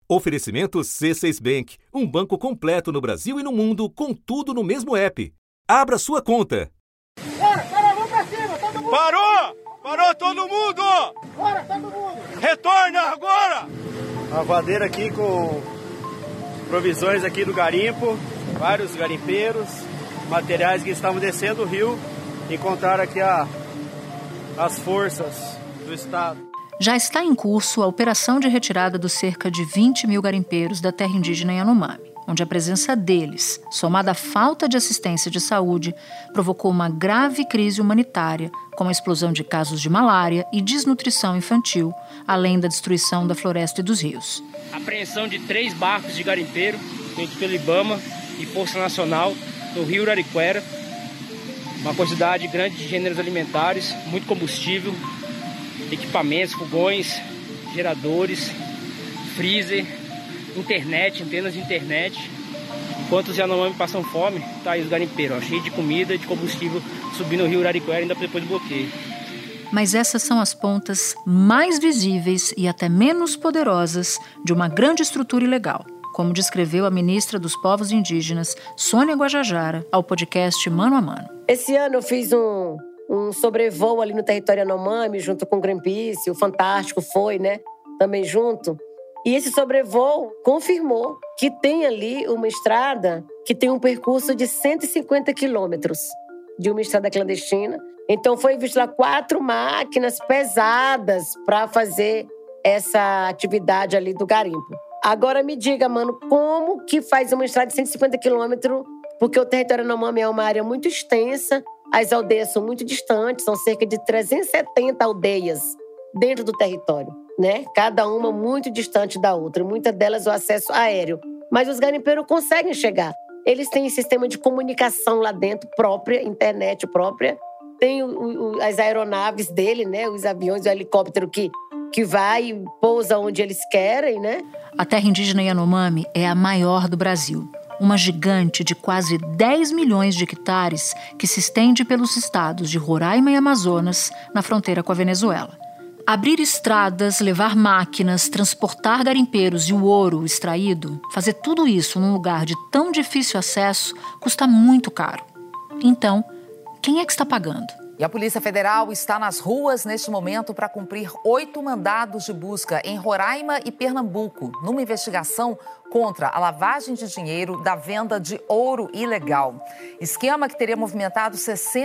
Oferecimento C6 Bank, um banco completo no Brasil e no mundo, com tudo no mesmo app. Abra sua conta. Bora, vamos pra cima, todo mundo! Parou todo mundo! Bora, todo mundo! Retorna agora! A vadeira aqui com provisões aqui do garimpo, vários garimpeiros, materiais que estavam descendo o rio, encontraram aqui as forças do Estado. Já está em curso a operação de retirada dos cerca de 20 mil garimpeiros da terra indígena Yanomami, onde a presença deles, somada à falta de assistência de saúde, provocou uma grave crise humanitária, com a explosão de casos de malária e desnutrição infantil, além da destruição da floresta e dos rios. A apreensão de 3 barcos de garimpeiro, feitos pelo IBAMA e Força Nacional, no rio Urariquera, uma quantidade grande de gêneros alimentares, muito combustível, equipamentos, fogões, geradores, freezer, internet, antenas de internet. Enquanto os Yanomami passam fome, tá aí os garimpeiros, cheio de comida e de combustível, subindo o rio Urariquera ainda depois do bloqueio. Mas essas são as pontas mais visíveis e até menos poderosas de uma grande estrutura ilegal, como descreveu a ministra dos Povos Indígenas, Sônia Guajajara, ao podcast Mano a Mano. Esse ano eu fiz um sobrevoo ali no território Yanomami, junto com o Greenpeace, o Fantástico foi, também junto. E esse sobrevoo confirmou que tem ali uma estrada que tem um percurso de 150 quilômetros de uma estrada clandestina. Então foi visto lá 4 máquinas pesadas para fazer essa atividade ali do garimpo. Agora me diga, mano, como que faz uma estrada de 150 quilômetros? Porque o território Yanomami é uma área muito extensa, as aldeias são muito distantes, são cerca de 370 aldeias dentro do território, Cada uma muito distante da outra, muitas delas o acesso aéreo. Mas os garimpeiros conseguem chegar. Eles têm sistema de comunicação lá dentro própria, internet própria, tem as aeronaves dele, os aviões, o helicóptero que vai e pousa onde eles querem, A terra indígena Yanomami é a maior do Brasil. Uma gigante de quase 10 milhões de hectares que se estende pelos estados de Roraima e Amazonas, na fronteira com a Venezuela. Abrir estradas, levar máquinas, transportar garimpeiros e o ouro extraído, fazer tudo isso num lugar de tão difícil acesso, custa muito caro. Então, quem é que está pagando? E a Polícia Federal está nas ruas neste momento para cumprir 8 mandados de busca em Roraima e Pernambuco, numa investigação contra a lavagem de dinheiro da venda de ouro ilegal. Esquema que teria movimentado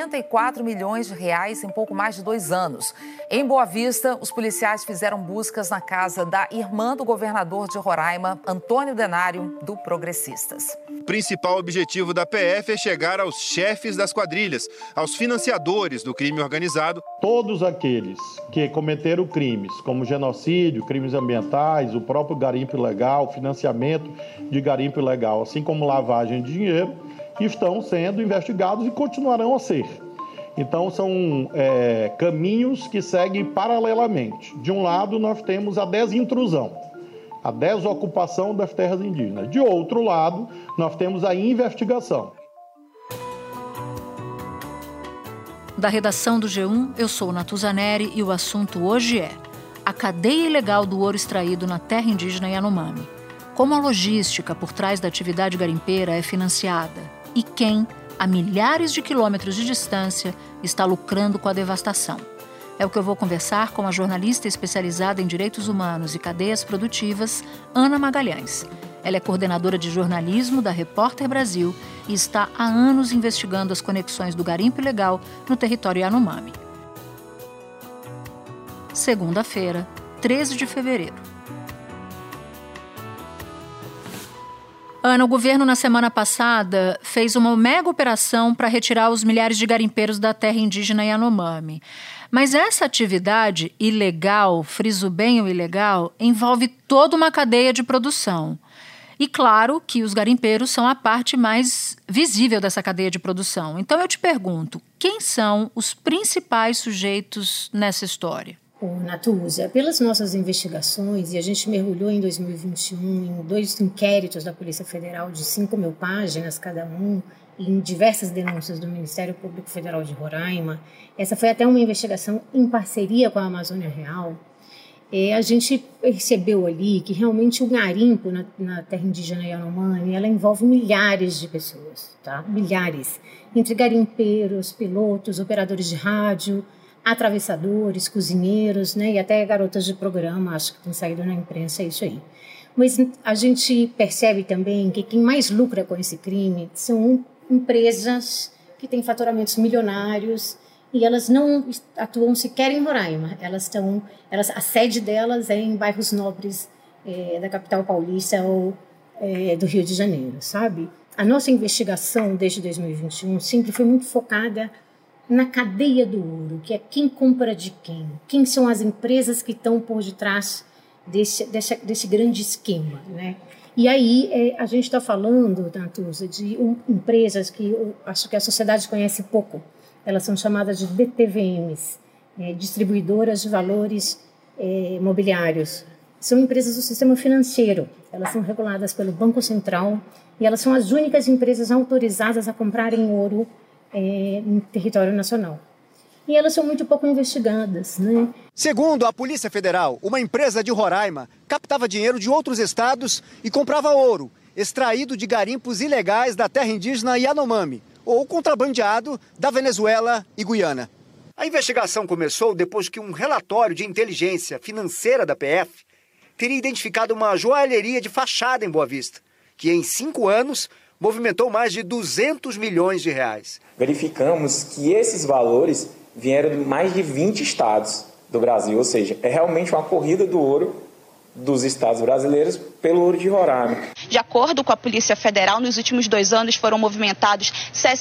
64 milhões de reais em pouco mais de 2 anos. Em Boa Vista, os policiais fizeram buscas na casa da irmã do governador de Roraima, Antônio Denário, do Progressistas. O principal objetivo da PF é chegar aos chefes das quadrilhas, aos financiadores do crime organizado. Todos aqueles que cometeram crimes, como genocídio, crimes ambientais, o próprio garimpo ilegal, financiamento de garimpo ilegal, assim como lavagem de dinheiro, estão sendo investigados e continuarão a ser. Então, são caminhos que seguem paralelamente. De um lado, nós temos a desintrusão, a desocupação das terras indígenas. De outro lado, nós temos a investigação. Da redação do G1, eu sou Natuza Neri e o assunto hoje é a cadeia ilegal do ouro extraído na terra indígena Yanomami. Como a logística por trás da atividade garimpeira é financiada e quem, a milhares de quilômetros de distância, está lucrando com a devastação. É o que eu vou conversar com a jornalista especializada em direitos humanos e cadeias produtivas, Ana Magalhães. Ela é coordenadora de jornalismo da Repórter Brasil e está há anos investigando as conexões do garimpo ilegal no território Yanomami. Segunda-feira, 13 de fevereiro. Ana, o governo na semana passada fez uma mega operação para retirar os milhares de garimpeiros da terra indígena Yanomami. Mas essa atividade ilegal, friso bem o ilegal, envolve toda uma cadeia de produção. E claro que os garimpeiros são a parte mais visível dessa cadeia de produção. Então eu te pergunto, quem são os principais sujeitos nessa história? Natuza, pelas nossas investigações, e a gente mergulhou em 2021 em 2 inquéritos da Polícia Federal de 5.000 páginas cada um, em diversas denúncias do Ministério Público Federal de Roraima. Essa foi até uma investigação em parceria com a Amazônia Real. a gente percebeu ali que realmente o garimpo na terra indígena Yanomami, ela envolve milhares de pessoas, tá? Milhares. Entre garimpeiros, pilotos, operadores de rádio, atravessadores, cozinheiros, né? E até garotas de programa, acho que tem saído na imprensa, é isso aí. Mas a gente percebe também que quem mais lucra com esse crime são empresas que têm faturamentos milionários e elas não atuam sequer em Roraima. A sede delas é em bairros nobres da capital paulista ou do Rio de Janeiro, sabe? A nossa investigação desde 2021 sempre foi muito focada na cadeia do ouro, que é quem compra de quem são as empresas que estão por detrás desse grande esquema, né? E aí a gente está falando, Natuza, de empresas que eu acho que a sociedade conhece pouco. Elas são chamadas de DTVMs, distribuidoras de valores mobiliários. São empresas do sistema financeiro. Elas são reguladas pelo Banco Central e elas são as únicas empresas autorizadas a comprarem ouro no território nacional. E elas são muito pouco investigadas, né? Segundo a Polícia Federal, uma empresa de Roraima captava dinheiro de outros estados e comprava ouro, extraído de garimpos ilegais da terra indígena Yanomami, ou contrabandeado da Venezuela e Guiana. A investigação começou depois que um relatório de inteligência financeira da PF teria identificado uma joalheria de fachada em Boa Vista, que em 5 anos movimentou mais de 200 milhões de reais. Verificamos que esses valores vieram de mais de 20 estados do Brasil, ou seja, é realmente uma corrida do ouro dos estados brasileiros pelo ouro de Roraima. De acordo com a Polícia Federal, nos últimos 2 anos foram movimentados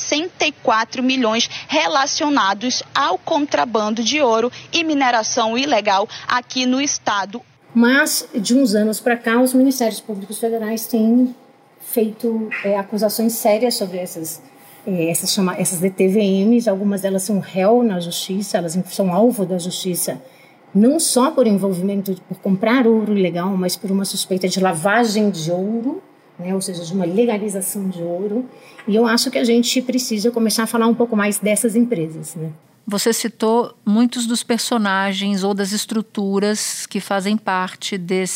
64 milhões relacionados ao contrabando de ouro e mineração ilegal aqui no estado. Mas, de uns anos para cá, os Ministérios Públicos Federais têm feito acusações sérias sobre essas DTVMs. Algumas delas são réu na justiça, elas são alvo da justiça, não só por envolvimento por comprar ouro ilegal, mas por uma suspeita de lavagem de ouro, né? Ou seja, de uma legalização de ouro. E eu acho que a gente precisa começar a falar um pouco mais dessas empresas, né? Você citou muitos dos personagens ou das estruturas que fazem parte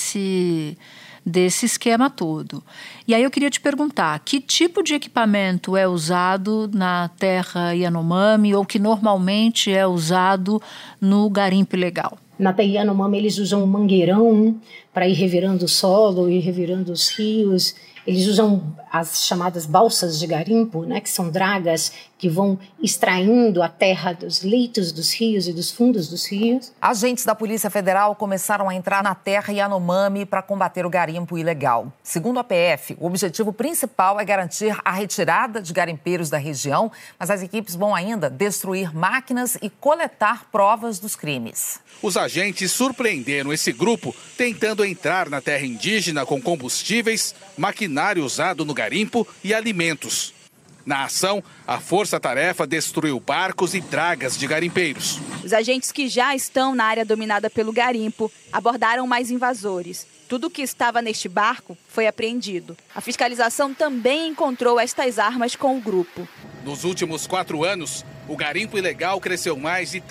desse esquema todo. E aí eu queria te perguntar, que tipo de equipamento é usado na terra Yanomami ou que normalmente é usado no garimpo ilegal? Na terra Yanomami eles usam um mangueirão para ir revirando o solo, ir revirando os rios. Eles usam as chamadas balsas de garimpo, né, que são dragas que vão extraindo a terra dos leitos dos rios e dos fundos dos rios. Agentes da Polícia Federal começaram a entrar na terra Yanomami para combater o garimpo ilegal. Segundo a PF, o objetivo principal é garantir a retirada de garimpeiros da região, mas as equipes vão ainda destruir máquinas e coletar provas dos crimes. Os agentes surpreenderam esse grupo tentando entrar na terra indígena com combustíveis, maquinário usado no garimpo e alimentos. Na ação, a força-tarefa destruiu barcos e dragas de garimpeiros. Os agentes que já estão na área dominada pelo garimpo abordaram mais invasores. Tudo que estava neste barco foi apreendido. A fiscalização também encontrou estas armas com o grupo. Nos últimos 4 anos, o garimpo ilegal cresceu mais de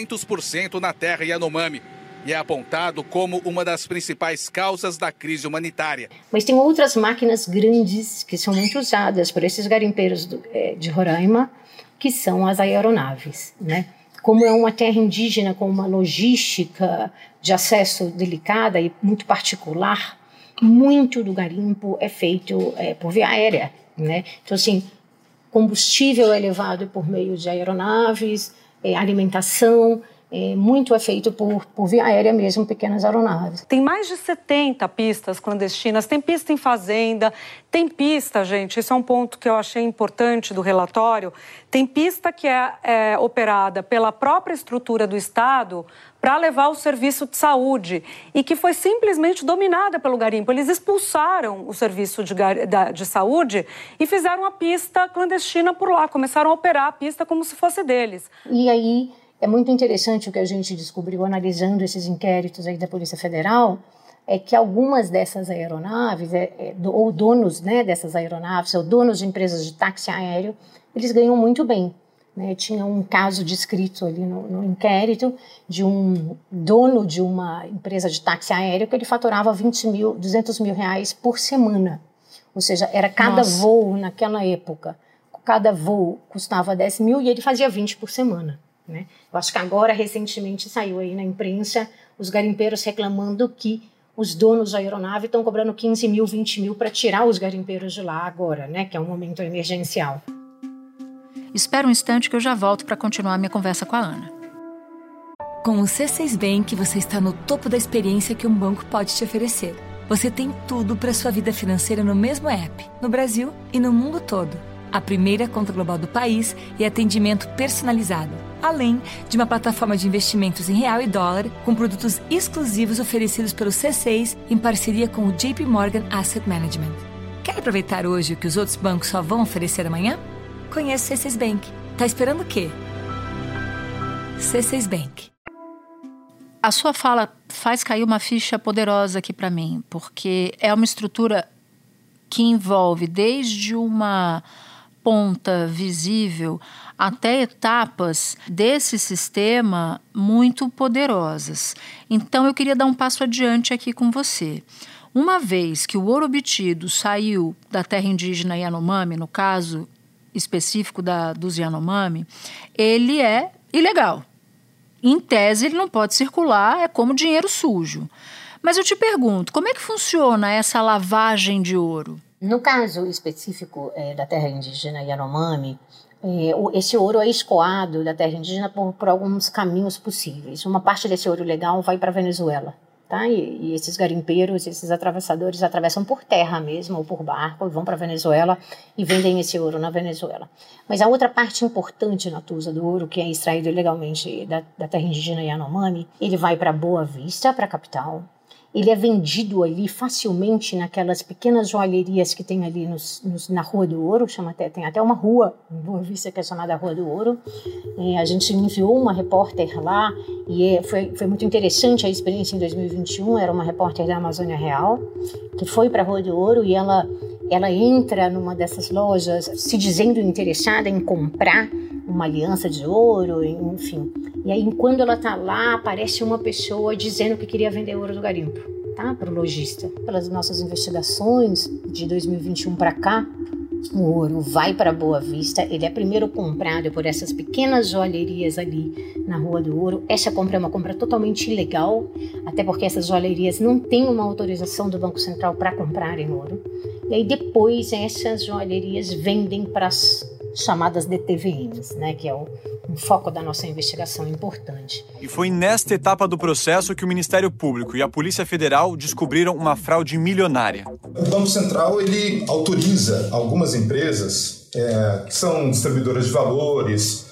300% na terra Yanomami e é apontado como uma das principais causas da crise humanitária. Mas tem outras máquinas grandes que são muito usadas por esses garimpeiros de Roraima, que são as aeronaves, né? Como é uma terra indígena com uma logística de acesso delicada e muito particular, muito do garimpo é feito por via aérea, né? Então, assim, combustível é levado por meio de aeronaves, alimentação, muito é feito por via aérea mesmo, pequenas aeronaves. Tem mais de 70 pistas clandestinas, tem pista em fazenda, tem pista, gente, esse é um ponto que eu achei importante do relatório, tem pista que é operada pela própria estrutura do Estado para levar o serviço de saúde e que foi simplesmente dominada pelo garimpo. Eles expulsaram o serviço de saúde e fizeram a pista clandestina por lá, começaram a operar a pista como se fosse deles. E aí é muito interessante o que a gente descobriu analisando esses inquéritos aí da Polícia Federal, é que algumas dessas aeronaves, ou donos, né, dessas aeronaves, ou donos de empresas de táxi aéreo, eles ganham muito bem. né? Tinha um caso descrito ali no inquérito de um dono de uma empresa de táxi aéreo que ele faturava 200 mil reais por semana. Ou seja, era cada voo naquela época. Cada voo custava 10 mil e ele fazia 20 por semana, né? Eu acho que agora, recentemente, saiu aí na imprensa os garimpeiros reclamando que os donos da aeronave estão cobrando 15 mil, 20 mil para tirar os garimpeiros de lá agora, né? Que é um momento emergencial. Espera um instante que eu já volto para continuar minha conversa com a Ana. Com o C6 Bank, você está no topo da experiência que um banco pode te oferecer. Você tem tudo para sua vida financeira no mesmo app, no Brasil e no mundo todo. A primeira conta global do país e atendimento personalizado, além de uma plataforma de investimentos em real e dólar com produtos exclusivos oferecidos pelo C6 em parceria com o JP Morgan Asset Management. Quer aproveitar hoje o que os outros bancos só vão oferecer amanhã? Conheça o C6 Bank. Tá esperando o quê? C6 Bank. A sua fala faz cair uma ficha poderosa aqui para mim, porque é uma estrutura que envolve desde uma ponta visível até etapas desse sistema muito poderosas. Então, eu queria dar um passo adiante aqui com você. Uma vez que o ouro obtido saiu da terra indígena Yanomami, no caso específico dos Yanomami, ele é ilegal. Em tese, ele não pode circular, é como dinheiro sujo. Mas eu te pergunto, como é que funciona essa lavagem de ouro? No caso específico da terra indígena Yanomami, esse ouro é escoado da terra indígena por alguns caminhos possíveis. Uma parte desse ouro legal vai para a Venezuela, tá? E esses garimpeiros, esses atravessadores atravessam por terra mesmo, ou por barco, e vão para a Venezuela e vendem esse ouro na Venezuela. Mas a outra parte importante, Natuza, do ouro que é extraído ilegalmente da terra indígena Yanomami, ele vai para Boa Vista, para a capital. Ele é vendido ali facilmente naquelas pequenas joalherias que tem ali na Rua do Ouro, tem até uma rua em Boa Vista que é chamada Rua do Ouro. A gente enviou uma repórter lá e foi muito interessante a experiência em 2021, era uma repórter da Amazônia Real, que foi para a Rua do Ouro e ela entra numa dessas lojas se dizendo interessada em comprar uma aliança de ouro, enfim. E aí, quando ela está lá, aparece uma pessoa dizendo que queria vender ouro do garimpo, tá? Para o lojista. Pelas nossas investigações de 2021 para cá, o ouro vai para Boa Vista, ele é primeiro comprado por essas pequenas joalherias ali na Rua do Ouro. Essa compra é uma compra totalmente ilegal, até porque essas joalherias não têm uma autorização do Banco Central para comprarem ouro. E aí depois essas joalherias vendem para as chamadas DTVMs, né, que é um foco da nossa investigação importante. E foi nesta etapa do processo que o Ministério Público e a Polícia Federal descobriram uma fraude milionária. O Banco Central ele autoriza algumas empresas que são distribuidoras de valores,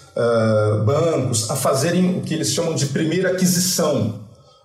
bancos, a fazerem o que eles chamam de primeira aquisição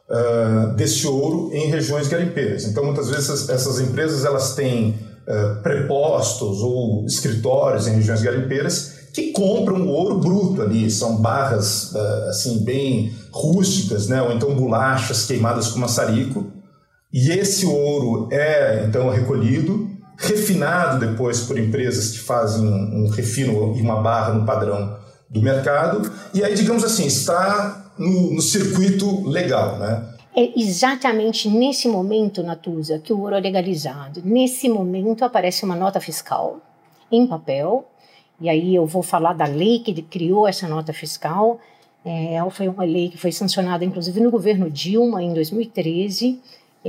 desse ouro em regiões garimpeiras. Então, muitas vezes essas empresas elas têm prepostos ou escritórios em regiões garimpeiras que compram o ouro bruto ali, são barras assim bem rústicas, né? Ou então bolachas queimadas com maçarico, e esse ouro é então recolhido, refinado depois por empresas que fazem um refino e uma barra no padrão do mercado, e aí, digamos assim, está no circuito legal, né? É exatamente nesse momento, Natuza, que o ouro é legalizado. Nesse momento aparece uma nota fiscal em papel, e aí eu vou falar da lei que criou essa nota fiscal. Foi uma lei que foi sancionada, inclusive, no governo Dilma, em 2013,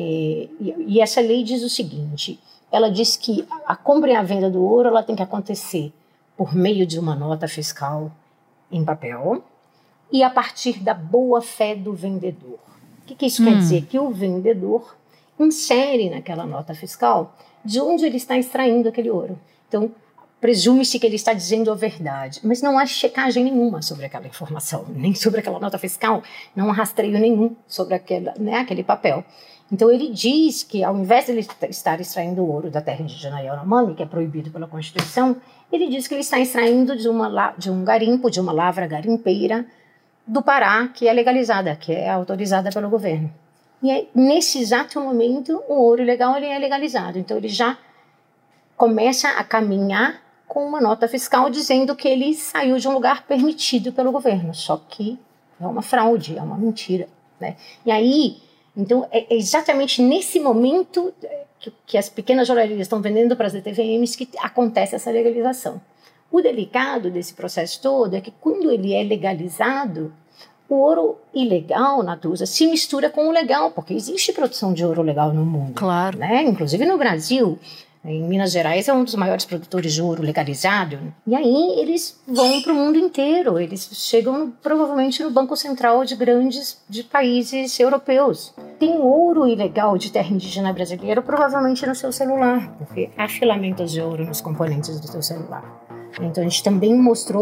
e essa lei diz o seguinte, ela diz que a compra e a venda do ouro ela tem que acontecer por meio de uma nota fiscal em papel e a partir da boa-fé do vendedor. O que isso quer dizer? Que o vendedor insere naquela nota fiscal de onde ele está extraindo aquele ouro. Então, presume-se que ele está dizendo a verdade, mas não há checagem nenhuma sobre aquela informação, nem sobre aquela nota fiscal, não há rastreio nenhum sobre aquele papel. Então, ele diz que, ao invés de ele estar extraindo ouro da terra indígena Yanomami, que é proibido pela Constituição, ele diz que ele está extraindo de um garimpo, de uma lavra garimpeira, do Pará, que é legalizada, que é autorizada pelo governo. E aí, nesse exato momento, o ouro ilegal ele é legalizado. Então, ele já começa a caminhar com uma nota fiscal dizendo que ele saiu de um lugar permitido pelo governo, só que é uma fraude, é uma mentira, né? E aí, então, é exatamente nesse momento que as pequenas joalherias estão vendendo para as DTVMs que acontece essa legalização. O delicado desse processo todo é que quando ele é legalizado, o ouro ilegal, Natuza, se mistura com o legal, porque existe produção de ouro legal no mundo. Claro. Né? Inclusive no Brasil, em Minas Gerais é um dos maiores produtores de ouro legalizado. E aí eles vão para o mundo inteiro, eles chegam provavelmente no Banco Central de países europeus. Tem ouro ilegal de terra indígena brasileira provavelmente no seu celular, porque há filamentos de ouro nos componentes do seu celular. Então a gente também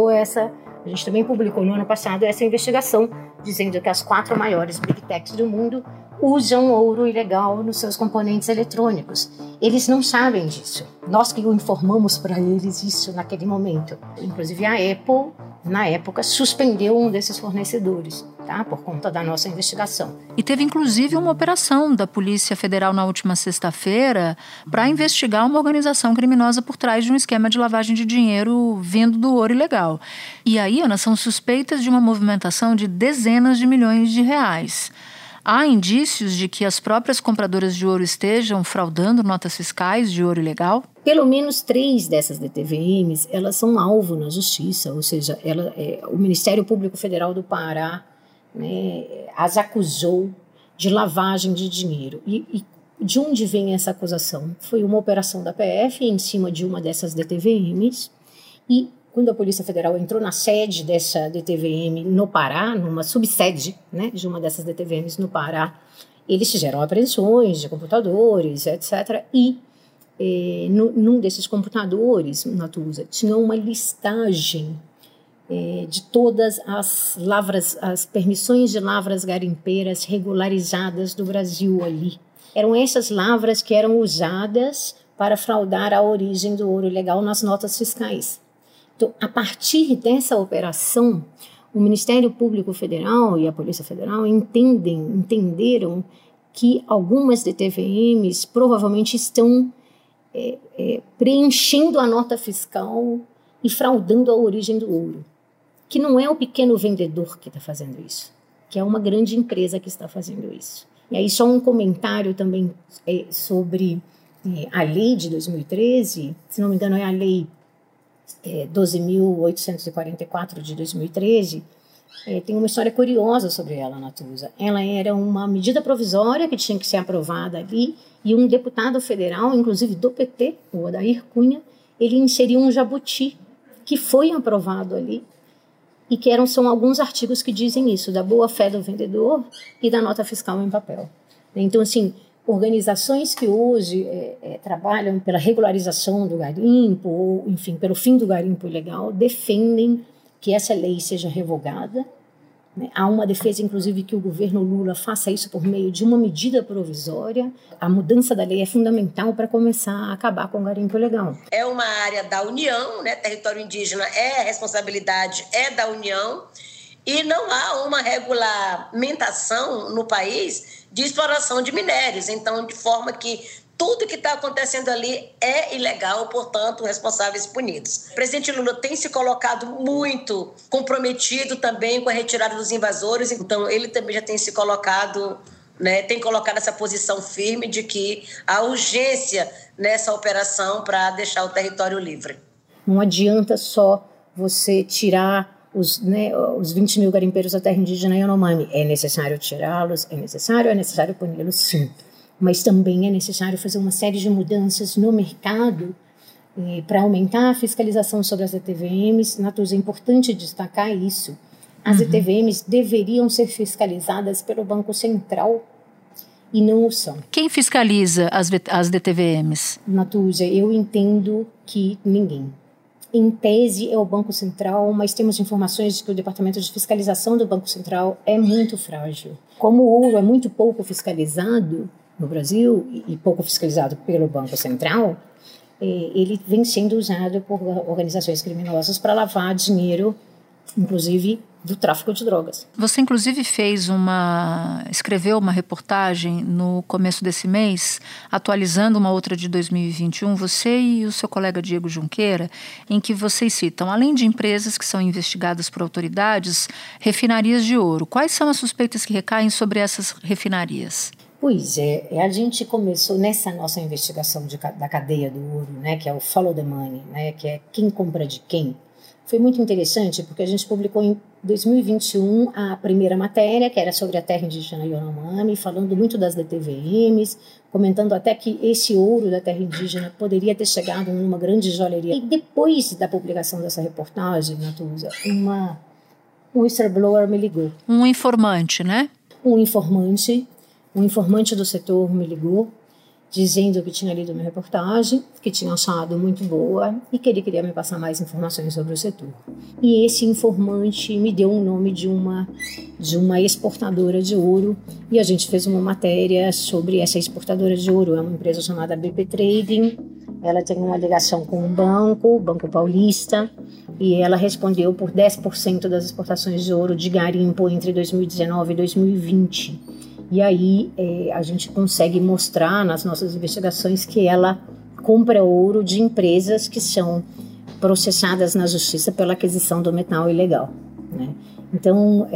a gente também publicou no ano passado essa investigação, dizendo que as 4 maiores Big Techs do mundo usam ouro ilegal nos seus componentes eletrônicos. Eles não sabem disso. Nós que o informamos para eles isso naquele momento. Inclusive a Apple, na época, suspendeu um desses fornecedores, tá? Por conta da nossa investigação. E teve inclusive uma operação da Polícia Federal na última sexta-feira para investigar uma organização criminosa por trás de um esquema de lavagem de dinheiro vindo do ouro ilegal. E aí, Ana, são suspeitas de uma movimentação de dezenas de milhões de reais. Há indícios de que as próprias compradoras de ouro estejam fraudando notas fiscais de ouro ilegal? Pelo menos 3 dessas DTVMs, elas são alvo na justiça, ou seja, o Ministério Público Federal do Pará, né, as acusou de lavagem de dinheiro. E de onde vem essa acusação? Foi uma operação da PF em cima de uma dessas DTVMs e quando a Polícia Federal entrou na sede dessa DTVM no Pará, numa subsede, né, de uma dessas DTVMs no Pará, eles fizeram apreensões de computadores, etc. E num desses computadores, Natuza, tinha uma listagem de todas as permissões de lavras garimpeiras regularizadas do Brasil ali. Eram essas lavras que eram usadas para fraudar a origem do ouro ilegal nas notas fiscais. Então, a partir dessa operação, o Ministério Público Federal e a Polícia Federal entenderam que algumas DTVMs provavelmente estão preenchendo a nota fiscal e fraudando a origem do ouro. Que não é o pequeno vendedor que está fazendo isso, que é uma grande empresa que está fazendo isso. E aí só um comentário também sobre a lei de 2013, se não me engano é a lei 12.844 de 2013, tem uma história curiosa sobre ela, Natuza. Ela era uma medida provisória que tinha que ser aprovada ali e um deputado federal, inclusive do PT, o Odair Cunha, ele inseriu um jabuti que foi aprovado ali e que são alguns artigos que dizem isso, da boa-fé do vendedor e da nota fiscal em papel. Então, assim, organizações que hoje trabalham pela regularização do garimpo, ou, enfim, pelo fim do garimpo ilegal, defendem que essa lei seja revogada. Né? Há uma defesa, inclusive, que o governo Lula faça isso por meio de uma medida provisória. A mudança da lei é fundamental para começar a acabar com o garimpo ilegal. É uma área da União, né? Território indígena a responsabilidade da União, e não há uma regulamentação no país de exploração de minérios. Então, de forma que tudo que está acontecendo ali é ilegal, portanto, responsáveis punidos. O presidente Lula tem se colocado muito comprometido também com a retirada dos invasores, então ele também já tem se colocado, né, tem colocado essa posição firme de que há urgência nessa operação para deixar o território livre. Não adianta só você tirar os 20 mil garimpeiros da terra indígena Yanomami. É necessário tirá-los, é necessário puni-los, sim. Mas também é necessário fazer uma série de mudanças no mercado para aumentar a fiscalização sobre as DTVMs. Natuza, é importante destacar isso. As DTVMs deveriam ser fiscalizadas pelo Banco Central e não o são. Quem fiscaliza as DTVMs? Natuza, eu entendo que ninguém. Em tese é o Banco Central, mas temos informações de que o Departamento de Fiscalização do Banco Central é muito frágil. Como o ouro é muito pouco fiscalizado no Brasil e pouco fiscalizado pelo Banco Central, ele vem sendo usado por organizações criminosas para lavar dinheiro inclusive do tráfico de drogas. Você, inclusive, escreveu uma reportagem no começo desse mês, atualizando uma outra de 2021, você e o seu colega Diego Junqueira, em que vocês citam, além de empresas que são investigadas por autoridades, refinarias de ouro. Quais são as suspeitas que recaem sobre essas refinarias? Pois é, a gente começou nessa nossa investigação da cadeia do ouro, né, que é o follow the money, né, que é quem compra de quem. Foi muito interessante porque a gente publicou em 2021 a primeira matéria, que era sobre a terra indígena Yanomami, falando muito das DTVMs, comentando até que esse ouro da terra indígena poderia ter chegado numa grande joalheria. E depois da publicação dessa reportagem, Natuza, um whistleblower me ligou. Um informante, né? Um informante do setor me ligou, dizendo que tinha lido minha reportagem, que tinha achado muito boa e que ele queria me passar mais informações sobre o setor. E esse informante me deu o nome de uma exportadora de ouro e a gente fez uma matéria sobre essa exportadora de ouro. É uma empresa chamada BP Trading, ela tem uma ligação com um banco, o Banco Paulista, e ela respondeu por 10% das exportações de ouro de garimpo entre 2019 e 2020. E aí a gente consegue mostrar nas nossas investigações que ela compra ouro de empresas que são processadas na justiça pela aquisição do metal ilegal, né? Então,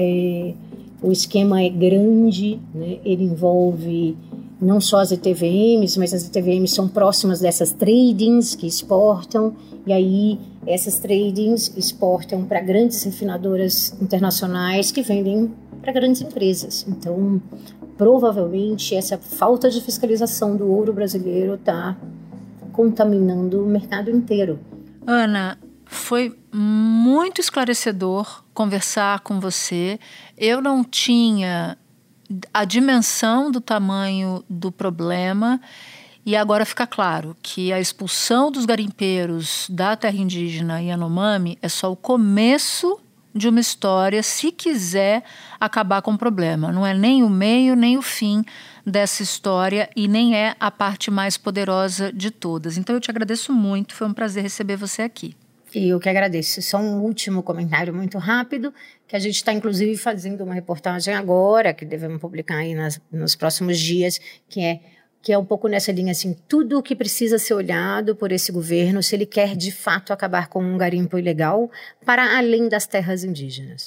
o esquema é grande, né? Ele envolve não só as ETVMs, mas as ETVMs são próximas dessas tradings que exportam, e aí essas tradings exportam para grandes refinadoras internacionais que vendem para grandes empresas. Então, provavelmente, essa falta de fiscalização do ouro brasileiro está contaminando o mercado inteiro. Ana, foi muito esclarecedor conversar com você. Eu não tinha a dimensão do tamanho do problema e agora fica claro que a expulsão dos garimpeiros da terra indígena Yanomami é só o começo de uma história, se quiser acabar com o problema. Não é nem o meio, nem o fim dessa história e nem é a parte mais poderosa de todas. Então eu te agradeço muito, foi um prazer receber você aqui. E eu que agradeço. Só um último comentário muito rápido, que a gente está inclusive fazendo uma reportagem agora, que devemos publicar aí nos próximos dias, que é um pouco nessa linha assim, tudo o que precisa ser olhado por esse governo, se ele quer de fato acabar com um garimpo ilegal para além das terras indígenas.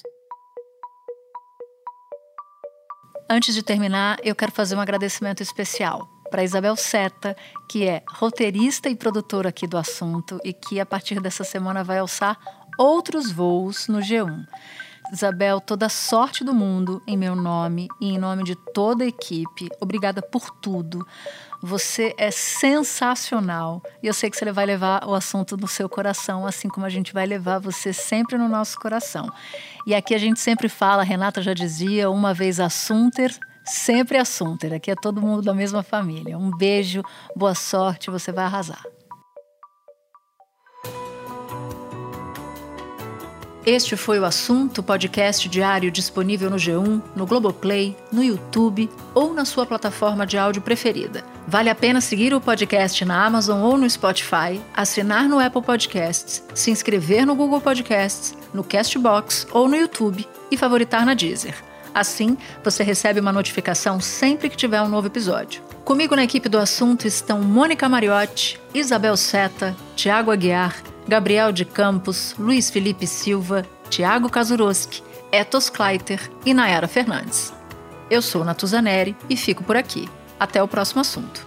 Antes de terminar, eu quero fazer um agradecimento especial para Isabel Seta, que é roteirista e produtora aqui do assunto e que a partir dessa semana vai alçar outros voos no G1. Isabel, toda a sorte do mundo em meu nome e em nome de toda a equipe. Obrigada por tudo. Você é sensacional e eu sei que você vai levar o assunto no seu coração, assim como a gente vai levar você sempre no nosso coração. E aqui a gente sempre fala, a Renata já dizia, uma vez Assunter, sempre Assunter. Aqui é todo mundo da mesma família. Um beijo, boa sorte, você vai arrasar. Este foi o Assunto, podcast diário disponível no G1, no Globoplay, no YouTube ou na sua plataforma de áudio preferida. Vale a pena seguir o podcast na Amazon ou no Spotify, assinar no Apple Podcasts, se inscrever no Google Podcasts, no Castbox ou no YouTube e favoritar na Deezer. Assim, você recebe uma notificação sempre que tiver um novo episódio. Comigo na equipe do Assunto estão Mônica Mariotti, Isabel Seta, Tiago Aguiar, Gabriel de Campos, Luiz Felipe Silva, Tiago Kazuroski, Etos Kleiter e Nayara Fernandes. Eu sou Natuza Neri e fico por aqui. Até o próximo assunto.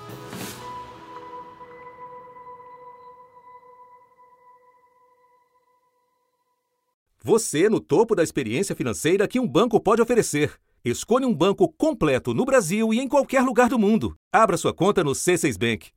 Você no topo da experiência financeira que um banco pode oferecer. Escolha um banco completo no Brasil e em qualquer lugar do mundo. Abra sua conta no C6 Bank.